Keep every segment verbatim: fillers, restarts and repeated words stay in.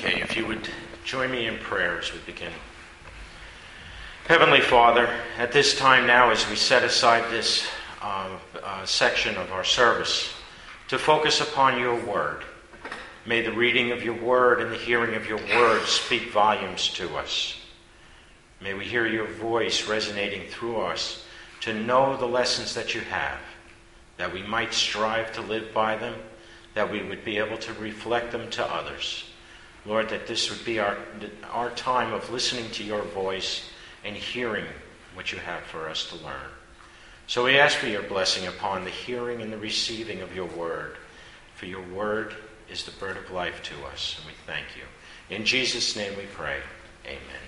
Okay, if you would join me in prayer as we begin. Heavenly Father, at this time now as we set aside this uh, uh, section of our service to focus upon your word, may the reading of your word and the hearing of your word speak volumes to us. May we hear your voice resonating through us to know the lessons that you have, that we might strive to live by them, that we would be able to reflect them to others. Lord, that this would be our, our time of listening to your voice and hearing what you have for us to learn. So we ask for your blessing upon the hearing and the receiving of your word. For your word is the bird of life to us, and we thank you. In Jesus' name we pray. Amen.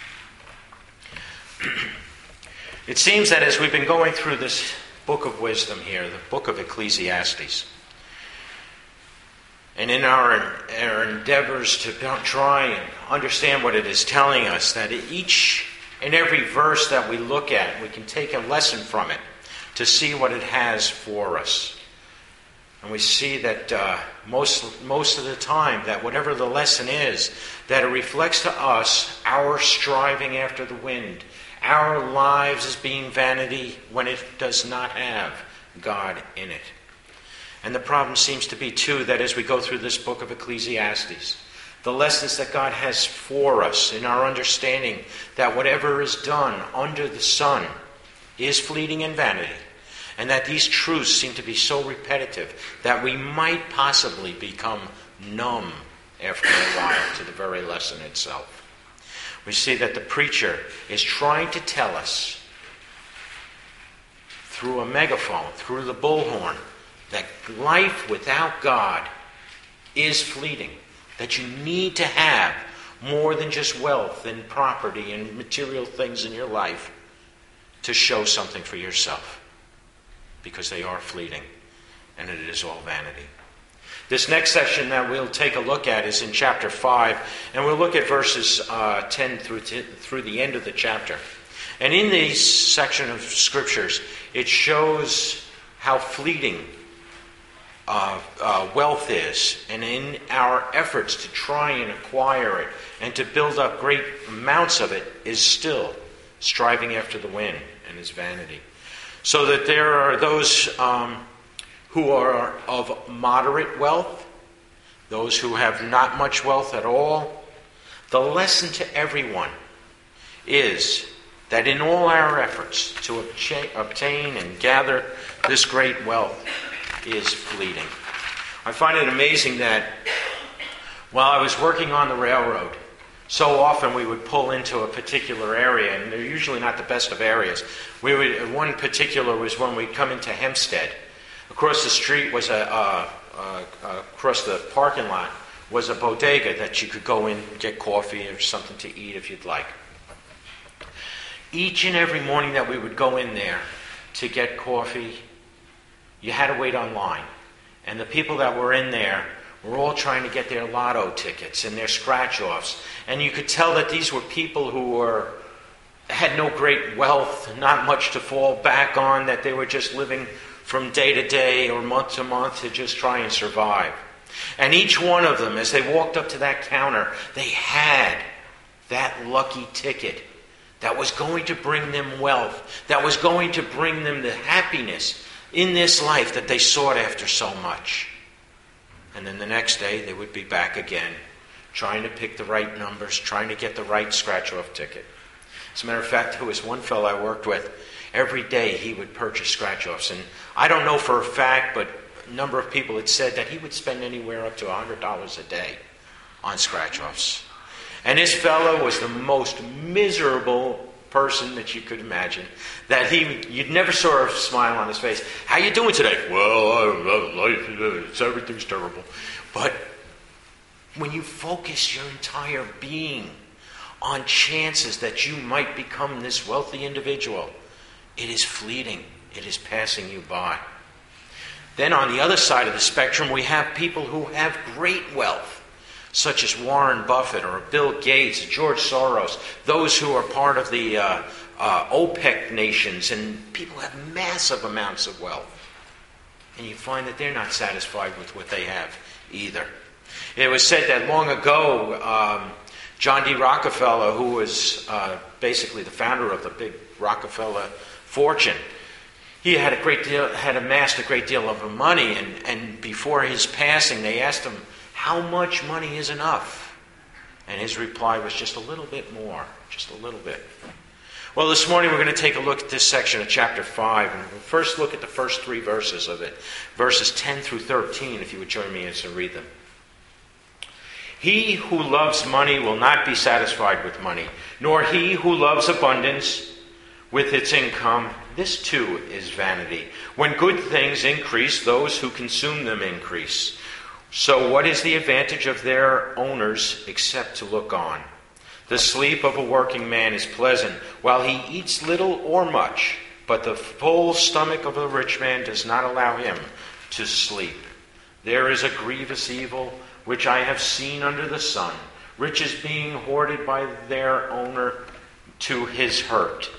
It seems that as we've been going through this book of wisdom here, the book of Ecclesiastes, and in our, our endeavors to try and understand what it is telling us, that each and every verse that we look at, we can take a lesson from it to see what it has for us. And we see that uh, most, most of the time, that whatever the lesson is, that it reflects to us our striving after the wind, our lives as being vanity when it does not have God in it. And the problem seems to be, too, that as we go through this book of Ecclesiastes, the lessons that God has for us in our understanding that whatever is done under the sun is fleeting and vanity, and that these truths seem to be so repetitive that we might possibly become numb after a while to the very lesson itself. We see that the preacher is trying to tell us through a megaphone, through the bullhorn, that life without God is fleeting, that you need to have more than just wealth and property and material things in your life to show something for yourself, because they are fleeting and it is all vanity. This next section that we'll take a look at is in chapter five, and we'll look at verses uh, ten through t- through the end of the chapter. And in this section of scriptures, it shows how fleeting Uh, uh, wealth is, and in our efforts to try and acquire it and to build up great amounts of it is still striving after the wind and is vanity. So that there are those um, who are of moderate wealth, those who have not much wealth at all. The lesson to everyone is that in all our efforts to obtain and gather this great wealth is fleeting. I find it amazing that while I was working on the railroad, so often we would pull into a particular area, and they're usually not the best of areas. We would, one particular was when we'd come into Hempstead. Across the street was a, uh, uh, uh, across the parking lot was a bodega that you could go in and get coffee or something to eat if you'd like. Each and every morning that we would go in there to get coffee, you had to wait online. And the people that were in there were all trying to get their lotto tickets and their scratch-offs. And you could tell that these were people who were had no great wealth, not much to fall back on, that they were just living from day to day or month to month to just try and survive. And each one of them, as they walked up to that counter, they had that lucky ticket that was going to bring them wealth, that was going to bring them the happiness in this life that they sought after so much. And then the next day they would be back again, trying to pick the right numbers, trying to get the right scratch-off ticket. As a matter of fact, there was one fellow I worked with, every day he would purchase scratch-offs. And I don't know for a fact, but a number of people had said that he would spend anywhere up to one hundred dollars a day on scratch-offs. And this fellow was the most miserable person that you could imagine. That he, you'd never saw a smile on his face. How you doing today? Well, I, life, it's, everything's terrible. But when you focus your entire being on chances that you might become this wealthy individual, it is fleeting. It is passing you by. Then on the other side of the spectrum, we have people who have great wealth, such as Warren Buffett or Bill Gates, George Soros, those who are part of the uh, uh, OPEC nations, and people have massive amounts of wealth. And you find that they're not satisfied with what they have either. It was said that long ago, um, John D. Rockefeller, who was uh, basically the founder of the big Rockefeller fortune, he had a great deal, had amassed a great deal of money, and, and before his passing, they asked him, how much money is enough? And his reply was just a little bit more, just a little bit. Well, this morning we're going to take a look at this section of chapter five, and we'll first look at the first three verses of it, verses ten through thirteen, if you would join me as I read them. He who loves money will not be satisfied with money, nor he who loves abundance with its income. This too is vanity. When good things increase, those who consume them increase. So what is the advantage of their owners except to look on? The sleep of a working man is pleasant, while he eats little or much, but the full stomach of a rich man does not allow him to sleep. There is a grievous evil which I have seen under the sun, riches being hoarded by their owner to his hurt.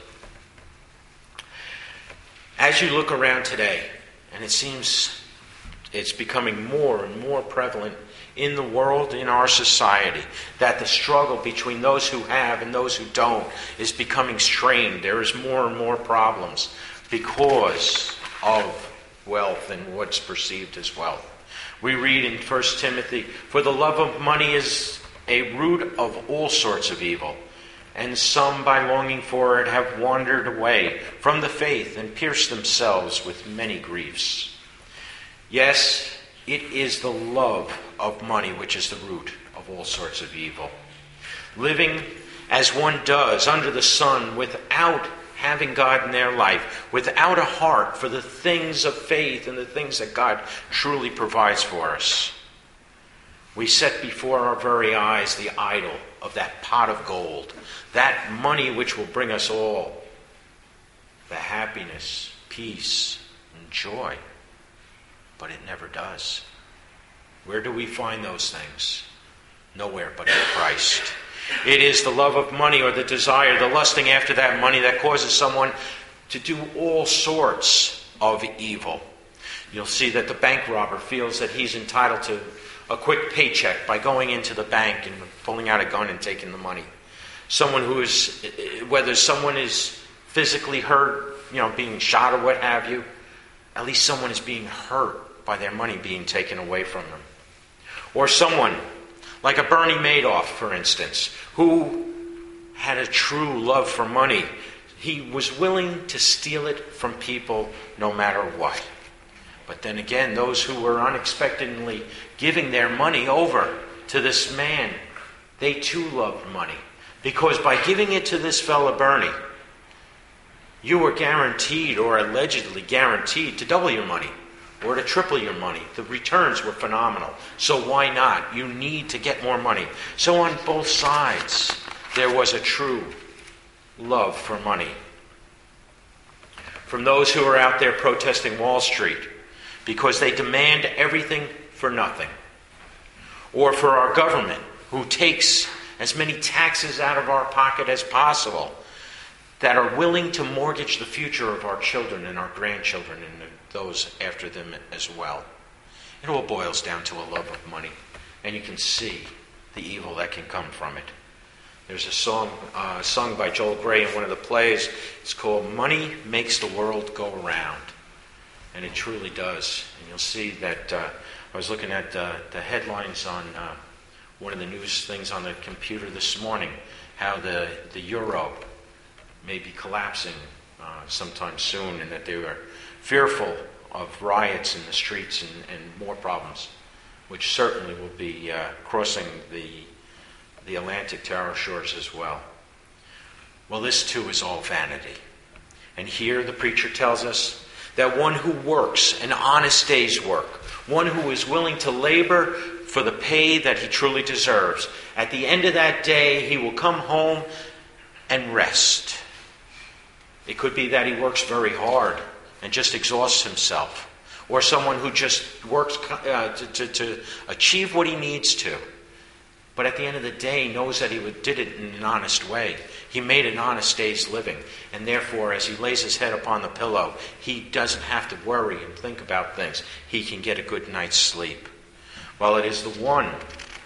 As you look around today, and it seems it's becoming more and more prevalent in the world, in our society, that the struggle between those who have and those who don't is becoming strained. There is more and more problems because of wealth and what's perceived as wealth. We read in First Timothy, for the love of money is a root of all sorts of evil, and some by longing for it have wandered away from the faith and pierced themselves with many griefs. Yes, it is the love of money which is the root of all sorts of evil. Living as one does under the sun without having God in their life, without a heart for the things of faith and the things that God truly provides for us. We set before our very eyes the idol of that pot of gold, that money which will bring us all the happiness, peace, and joy. But it never does. Where do we find those things? Nowhere but in Christ. It is the love of money or the desire, the lusting after that money that causes someone to do all sorts of evil. You'll see that the bank robber feels that he's entitled to a quick paycheck by going into the bank and pulling out a gun and taking the money. Someone who is, whether someone is physically hurt, you know, being shot or what have you, at least someone is being hurt by their money being taken away from them. Or someone, like a Bernie Madoff, for instance, who had a true love for money. He was willing to steal it from people no matter what. But then again, those who were unexpectedly giving their money over to this man, they too loved money. Because by giving it to this fella Bernie, you were guaranteed, or allegedly guaranteed, to double your money or to triple your money. The returns were phenomenal. So why not? You need to get more money. So on both sides, there was a true love for money. From those who are out there protesting Wall Street because they demand everything for nothing. Or for our government, who takes as many taxes out of our pocket as possible, that are willing to mortgage the future of our children and our grandchildren and those after them as well. It all boils down to a love of money, and you can see the evil that can come from it. There's a song uh, sung by Joel Grey in one of the plays. It's called Money Makes the World Go Around, and it truly does. And you'll see that uh, I was looking at uh, the headlines on uh, one of the news things on the computer this morning, how the, the euro may be collapsing uh, sometime soon, and that they were fearful of riots in the streets and, and more problems, which certainly will be uh, crossing the, the Atlantic to our shores as well. Well, this too is all vanity. And here the preacher tells us that one who works an honest day's work, one who is willing to labor for the pay that he truly deserves, at the end of that day he will come home and rest. It could be that he works very hard and just exhausts himself. Or someone who just works uh, to, to, to achieve what he needs to. But at the end of the day knows that he did it in an honest way. He made an honest day's living. And therefore, as he lays his head upon the pillow, he doesn't have to worry and think about things. He can get a good night's sleep. Well, it is the one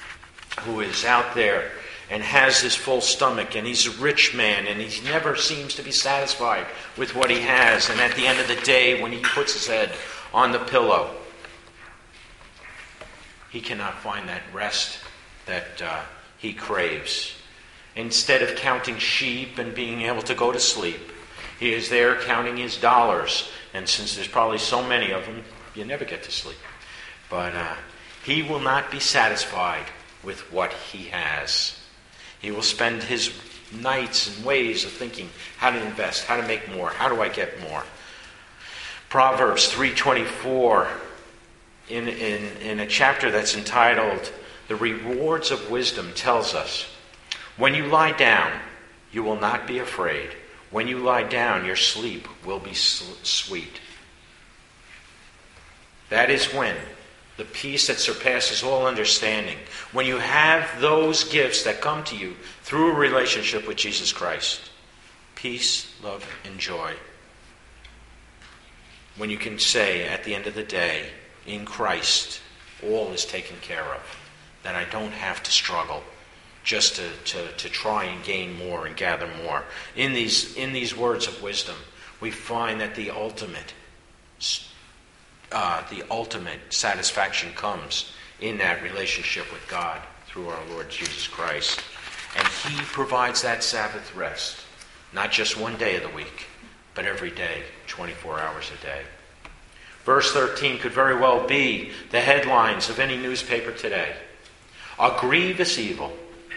who is out there and has his full stomach, and he's a rich man, and he never seems to be satisfied with what he has. And at the end of the day, when he puts his head on the pillow, he cannot find that rest that uh, he craves. Instead of counting sheep and being able to go to sleep, he is there counting his dollars. And since there's probably so many of them, you never get to sleep. But uh, he will not be satisfied with what he has. He will spend his nights and ways of thinking how to invest, how to make more, how do I get more. Proverbs three twenty-four, in, in, in a chapter that's entitled The Rewards of Wisdom, tells us, when you lie down, you will not be afraid. When you lie down, your sleep will be sweet. That is when the peace that surpasses all understanding, when you have those gifts that come to you through a relationship with Jesus Christ, peace, love, and joy. When you can say at the end of the day, in Christ, all is taken care of, that I don't have to struggle just to, to, to try and gain more and gather more. In these, in these words of wisdom, we find that the ultimate Uh, the ultimate satisfaction comes in that relationship with God through our Lord Jesus Christ. And he provides that Sabbath rest, not just one day of the week, but every day, twenty-four hours a day. Verse thirteen could very well be the headlines of any newspaper today. A grievous evil.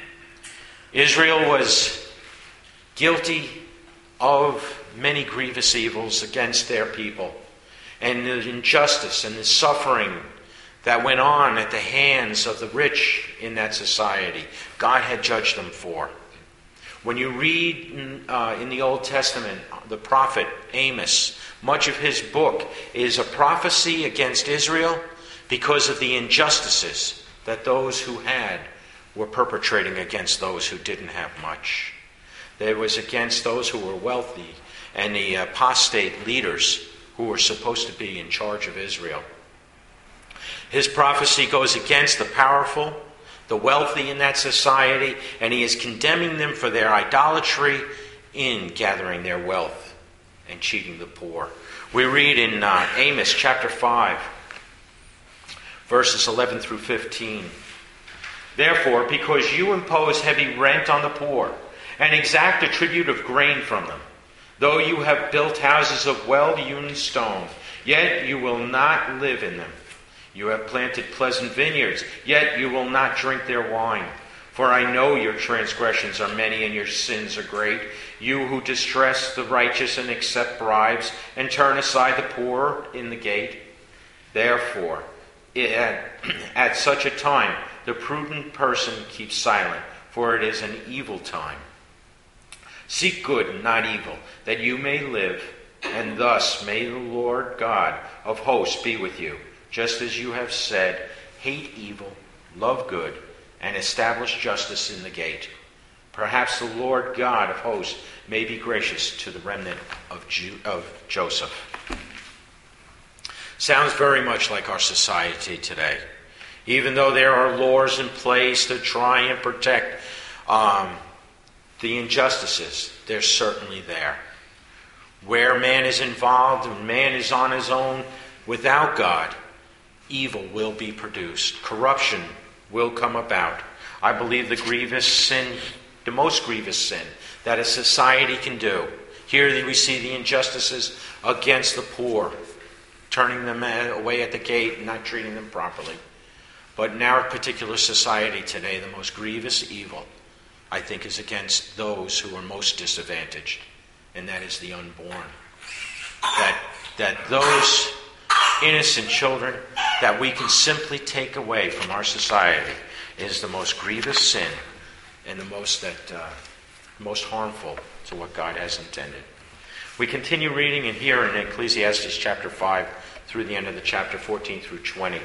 Israel was guilty of many grievous evils against their people. And the injustice and the suffering that went on at the hands of the rich in that society, God had judged them for. When you read in, uh, in the Old Testament, the prophet Amos, much of his book is a prophecy against Israel because of the injustices that those who had were perpetrating against those who didn't have much. There was against those who were wealthy and the apostate leaders who were supposed to be in charge of Israel. His prophecy goes against the powerful, the wealthy in that society, and he is condemning them for their idolatry in gathering their wealth and cheating the poor. We read in uh, Amos chapter five, verses eleven through fifteen. Therefore, because you impose heavy rent on the poor and exact a tribute of grain from them, though you have built houses of well-hewn stone, yet you will not live in them. You have planted pleasant vineyards, yet you will not drink their wine. For I know your transgressions are many and your sins are great. You who distress the righteous and accept bribes and turn aside the poor in the gate. Therefore, at, at such a time, the prudent person keeps silent, for it is an evil time. Seek good and not evil, that you may live, and thus may the Lord God of hosts be with you, just as you have said, hate evil, love good, and establish justice in the gate. Perhaps the Lord God of hosts may be gracious to the remnant of, Ju- of Joseph. Sounds very much like our society today. Even though there are laws in place to try and protect um, the injustices, they're certainly there. Where man is involved and man is on his own without God, evil will be produced. Corruption will come about. I believe the grievous sin, the most grievous sin that a society can do. Here we see the injustices against the poor, turning them away at the gate and not treating them properly. But in our particular society today, the most grievous evil, I think, is against those who are most disadvantaged, and that is the unborn. That that those innocent children that we can simply take away from our society is the most grievous sin and the most that uh, most harmful to what God has intended. We continue reading in here in Ecclesiastes chapter five through the end of the chapter fourteen through twenty.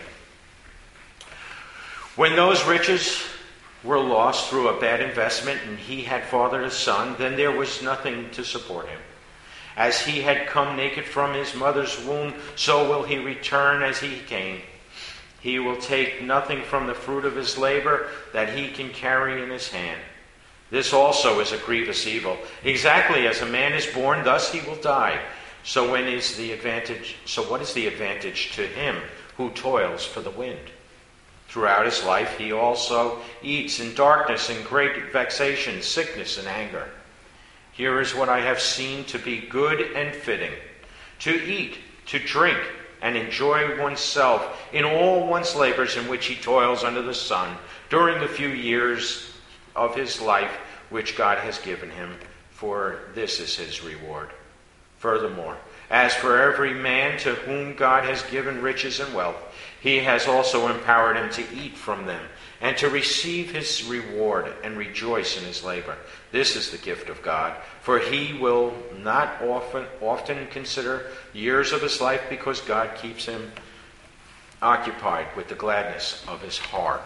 When those riches were lost through a bad investment and he had fathered a son, then there was nothing to support him. As he had come naked from his mother's womb, so will he return as he came. He will take nothing from the fruit of his labor that he can carry in his hand. This also is a grievous evil. Exactly as a man is born, thus he will die. So when is the advantage? So what is the advantage to him who toils for the wind? Throughout his life he also eats in darkness and great vexation, sickness and anger. Here is what I have seen to be good and fitting, to eat, to drink, and enjoy oneself in all one's labors in which he toils under the sun during the few years of his life which God has given him, for this is his reward. Furthermore, as for every man to whom God has given riches and wealth, he has also empowered him to eat from them and to receive his reward and rejoice in his labor. This is the gift of God, for he will not often often consider years of his life, because God keeps him occupied with the gladness of his heart.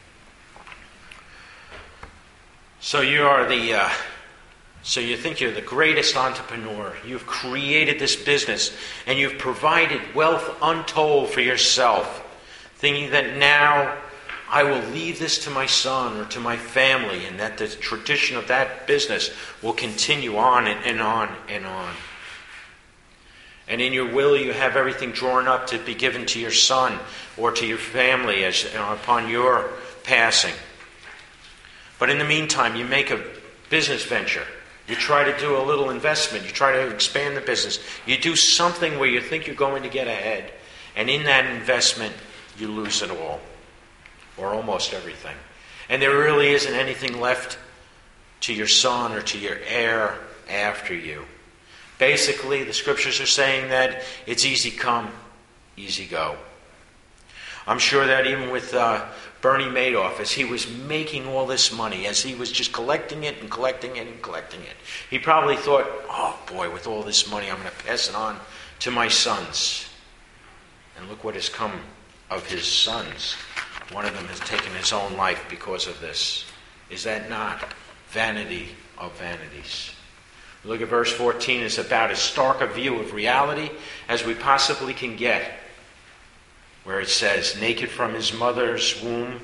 So you are the, uh, so you think you're the greatest entrepreneur. You've created this business and you've provided wealth untold for yourself, thinking that now I will leave this to my son or to my family, and that the tradition of that business will continue on and, and on and on. And in your will you have everything drawn up to be given to your son or to your family as you know, upon your passing. But in the meantime, you make a business venture. You try to do a little investment. You try to expand the business. You do something where you think you're going to get ahead. And in that investment, you lose it all. Or almost everything. And there really isn't anything left to your son or to your heir after you. Basically, the scriptures are saying that it's easy come, easy go. I'm sure that even with uh, Bernie Madoff, as he was making all this money, as he was just collecting it and collecting it and collecting it, he probably thought, oh boy, with all this money, I'm going to pass it on to my sons. And look what has come of his sons. One of them has taken his own life because of this. Is that not vanity of vanities? Look at verse fourteen. It's about as stark a view of reality as we possibly can get, where it says, naked from his mother's womb,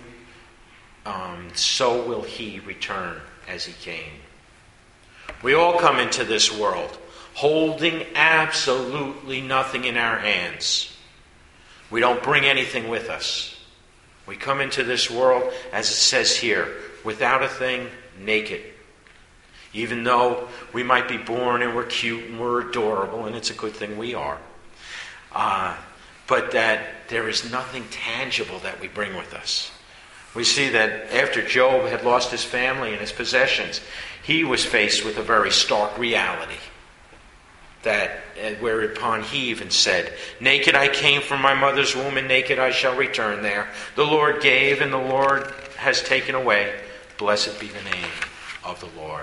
um, so will he return as he came. We all come into this world holding absolutely nothing in our hands. We don't bring anything with us. We come into this world, as it says here, without a thing, naked. Even though we might be born and we're cute and we're adorable, and it's a good thing we are. Uh, but that there is nothing tangible that we bring with us. We see that after Job had lost his family and his possessions, he was faced with a very stark reality. That whereupon he even said, naked I came from my mother's womb, and naked I shall return there. The Lord gave, and the Lord has taken away. Blessed be the name of the Lord.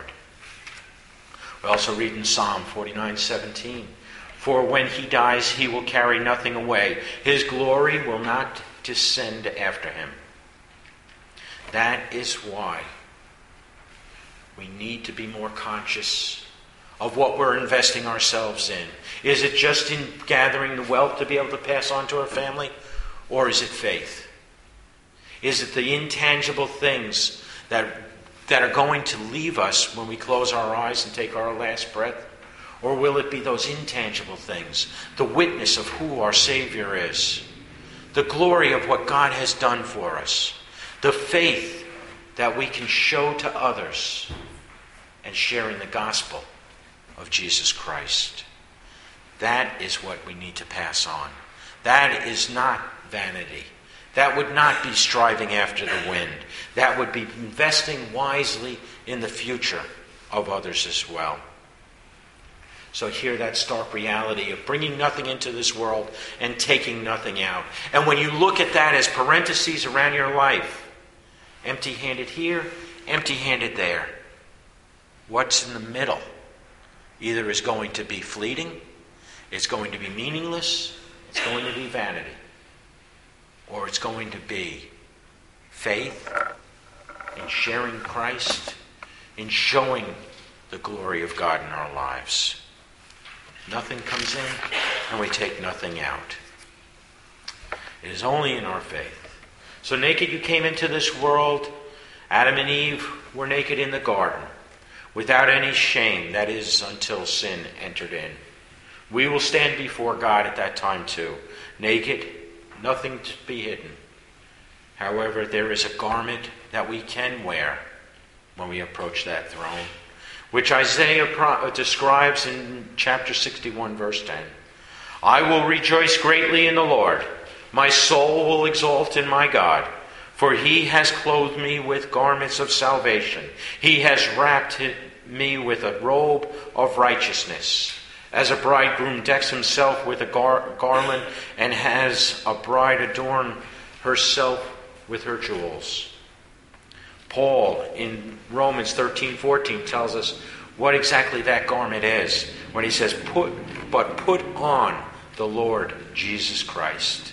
We also read in Psalm forty-nine seventeen, for when he dies, he will carry nothing away. His glory will not descend after him. That is why we need to be more conscious of what we're investing ourselves in. Is it just in gathering the wealth to be able to pass on to our family? Or is it faith? Is it the intangible things that, that are going to leave us when we close our eyes and take our last breath? Or will it be those intangible things, the witness of who our Savior is, the glory of what God has done for us, the faith that we can show to others, and sharing the gospel of Jesus Christ? That is what we need to pass on. That is not vanity. That would not be striving after the wind. That would be investing wisely in the future of others as well. So hear that stark reality of bringing nothing into this world and taking nothing out. And when you look at that as parentheses around your life, empty-handed here, empty-handed there, what's in the middle either is going to be fleeting, it's going to be meaningless, it's going to be vanity, or it's going to be faith in sharing Christ, in showing the glory of God in our lives. Nothing comes in and we take nothing out. It is only in our faith. So naked you came into this world. Adam and Eve were naked in the garden, without any shame, that is, until sin entered in. We will stand before God at that time too, naked, nothing to be hidden. However, there is a garment that we can wear when we approach that throne, which Isaiah pro- describes in chapter sixty-one, verse ten. I will rejoice greatly in the Lord. My soul will exult in my God, for he has clothed me with garments of salvation. He has wrapped me with a robe of righteousness, as a bridegroom decks himself with a gar- garland and has a bride adorn herself with her jewels. Paul in Romans thirteen fourteen tells us what exactly that garment is when he says, "Put, but put on the Lord Jesus Christ."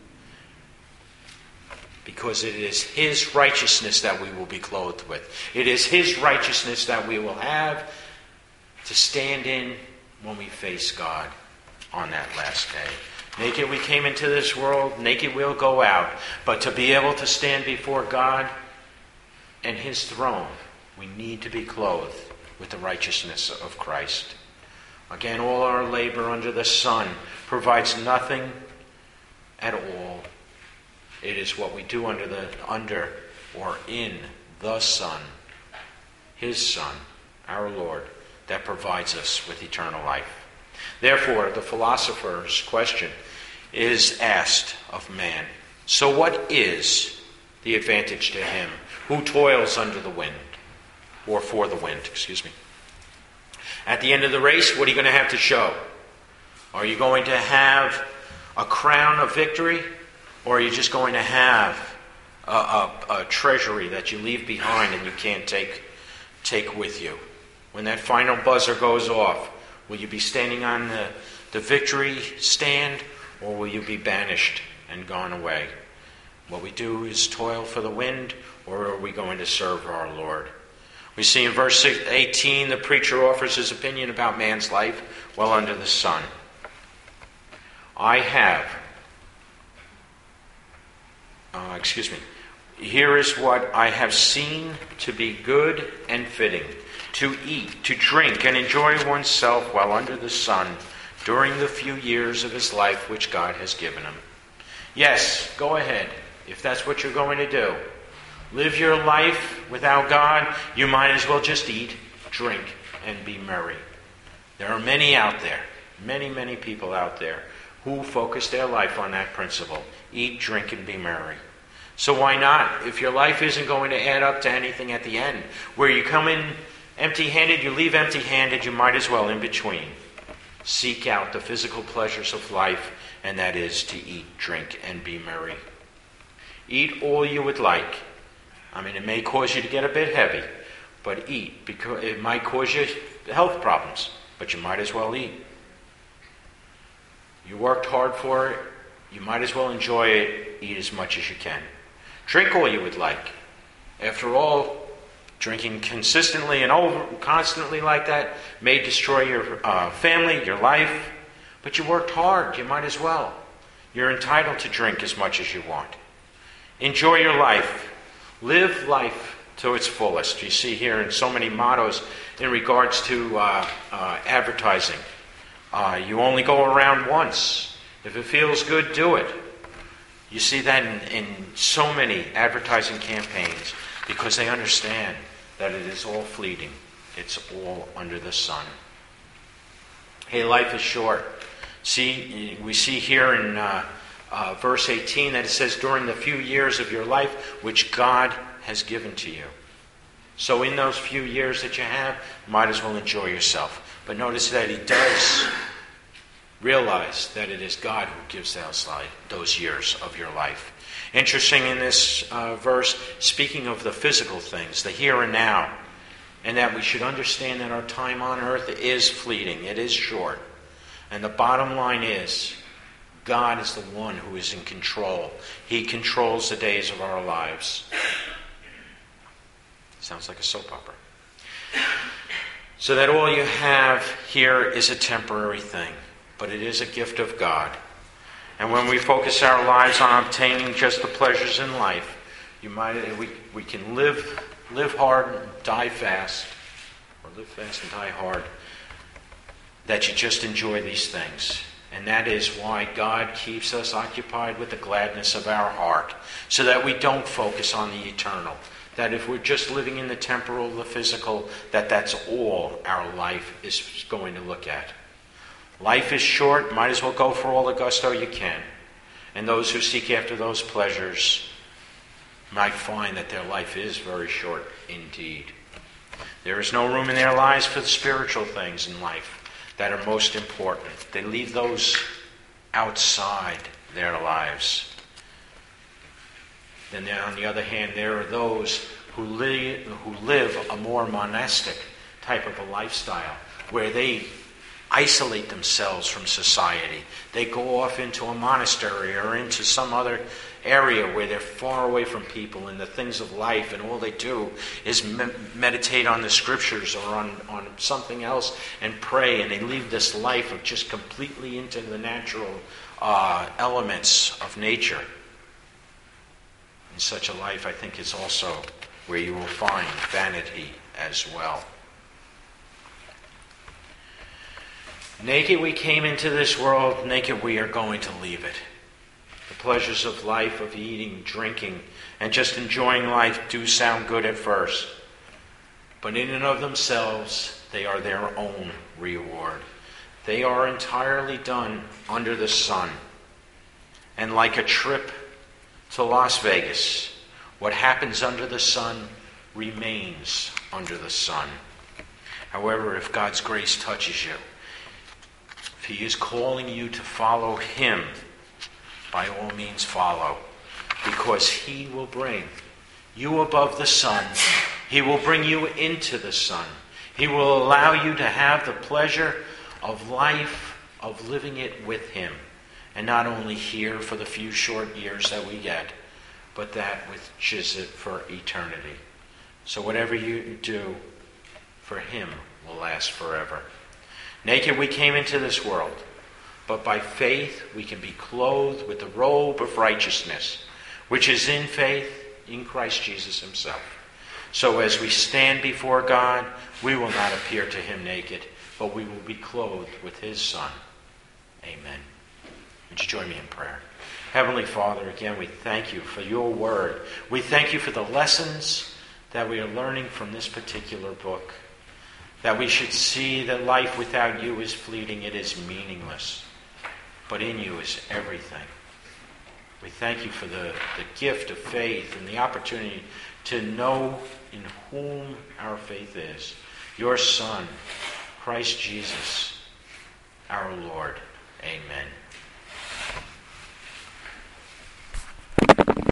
Because it is his righteousness that we will be clothed with. It is his righteousness that we will have to stand in when we face God on that last day. Naked we came into this world, naked we'll go out. But to be able to stand before God and his throne, we need to be clothed with the righteousness of Christ. Again, all our labor under the sun provides nothing at all. It is what we do under the under or in the Son, his Son, our Lord, that provides us with eternal life. Therefore, the philosopher's question is asked of man. So what is the advantage to him who toils under the wind, or for the wind, excuse me? At the end of the race, what are you going to have to show? Are you going to have a crown of victory, or are you just going to have a, a, a treasury that you leave behind and you can't take, take with you? When that final buzzer goes off, will you be standing on the, the victory stand, or will you be banished and gone away? What we do is toil for the wind, or are we going to serve our Lord? We see in verse eighteen, the preacher offers his opinion about man's life while under the sun. I have, uh, excuse me, here is what I have seen to be good and fitting, to eat, to drink, and enjoy oneself while under the sun during the few years of his life which God has given him. Yes, go ahead, if that's what you're going to do. Live your life without God, you might as well just eat, drink, and be merry. There are many out there, many, many people out there who focus their life on that principle. Eat, drink, and be merry. So why not? If your life isn't going to add up to anything at the end, where you come in empty-handed, you leave empty-handed, you might as well in between seek out the physical pleasures of life, and that is to eat, drink, and be merry. Eat all you would like. I mean, it may cause you to get a bit heavy, but eat, because it might cause you health problems, but you might as well eat. You worked hard for it, you might as well enjoy it, eat as much as you can. Drink all you would like. After all, drinking consistently and over, constantly like that may destroy your uh, family, your life, but you worked hard, you might as well. You're entitled to drink as much as you want. Enjoy your life. Live life to its fullest. You see here in so many mottos in regards to uh, uh, advertising. Uh, you only go around once. If it feels good, do it. You see that in, in so many advertising campaigns because they understand that it is all fleeting. It's all under the sun. Hey, life is short. See, we see here in uh, uh, verse eighteen that it says, during the few years of your life which God has given to you. So in those few years that you have, might as well enjoy yourself. But notice that he does realize that it is God who gives those, those years of your life. Interesting in this uh, verse, speaking of the physical things, the here and now, and that we should understand that our time on earth is fleeting, it is short. And the bottom line is, God is the one who is in control. He controls the days of our lives. Sounds like a soap opera. So that all you have here is a temporary thing, but it is a gift of God. And when we focus our lives on obtaining just the pleasures in life, you might we, we can live live hard and die fast, or live fast and die hard, that you just enjoy these things. And that is why God keeps us occupied with the gladness of our heart, so that we don't focus on the eternal. That if we're just living in the temporal, the physical, that that's all our life is going to look at. Life is short, might as well go for all the gusto you can. And those who seek after those pleasures might find that their life is very short indeed. There is no room in their lives for the spiritual things in life that are most important. They leave those outside their lives. Then on the other hand, there are those who live, who live a more monastic type of a lifestyle, where they isolate themselves from society. They go off into a monastery or into some other area where they're far away from people and the things of life, and all they do is me- meditate on the scriptures or on, on something else and pray, and they leave this life of just completely into the natural uh, elements of nature. In such a life, I think, is also where you will find vanity as well. Naked we came into this world, naked we are going to leave it. The pleasures of life, of eating, drinking, and just enjoying life do sound good at first. But in and of themselves, they are their own reward. They are entirely done under the sun. And like a trip to Las Vegas, what happens under the sun remains under the sun. However, if God's grace touches you, if He is calling you to follow Him, by all means follow, because He will bring you above the sun. He will bring you into the sun. He will allow you to have the pleasure of life, of living it with Him. And not only here for the few short years that we get, but that which is for eternity. So whatever you do for Him will last forever. Naked we came into this world, but by faith we can be clothed with the robe of righteousness, which is in faith in Christ Jesus Himself. So as we stand before God, we will not appear to Him naked, but we will be clothed with His Son. Amen. Would you join me in prayer? Heavenly Father, again, we thank You for Your word. We thank You for the lessons that we are learning from this particular book. That we should see that life without You is fleeting, it is meaningless. But in You is everything. We thank You for the, the gift of faith and the opportunity to know in whom our faith is. Your Son, Christ Jesus, our Lord. Amen.